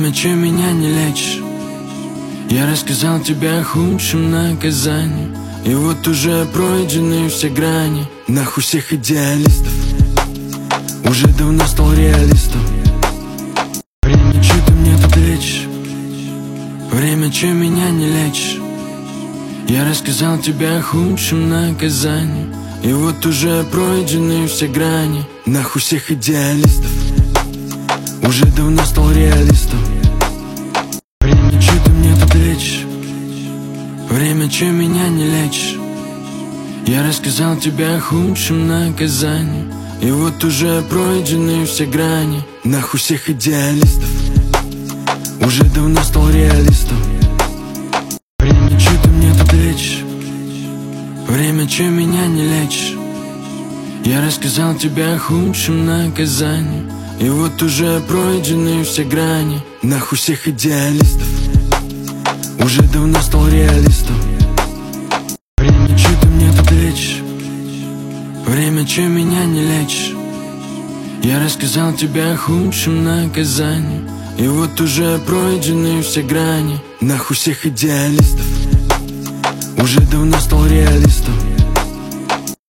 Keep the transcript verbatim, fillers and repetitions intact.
Время, чем меня не лечишь. Я рассказал тебе о худшем наказании, и вот уже пройдены все грани. Нахуй всех идеалистов, уже давно стал реалистом. Время, че ты мне тут лечишь? Время, чем меня не лечишь. Я рассказал тебе о худшем наказании, и вот уже пройдены все грани. Нахуй всех идеалистов, уже давно стал реалистом. Время, че ты мне тут лечишь? Время, чем меня не лечишь. Я рассказал тебе о худшем наказании, и вот уже пройдены все грани. Нахуй всех идеалистов, уже давно стал реалистом. Время, че ты мне тут лечишь? Время, чем меня не лечишь. Я рассказал тебе о худшем наказании, и вот уже пройдены все грани. Нахуй всех идеалистов, уже давно стал реалистом. Время, че ты мне тут лечишь? Время, чем меня не лечишь. Я рассказал тебе о худшем наказании, и вот уже пройдены все грани. Нахуй всех идеалистов, уже давно стал реалистом.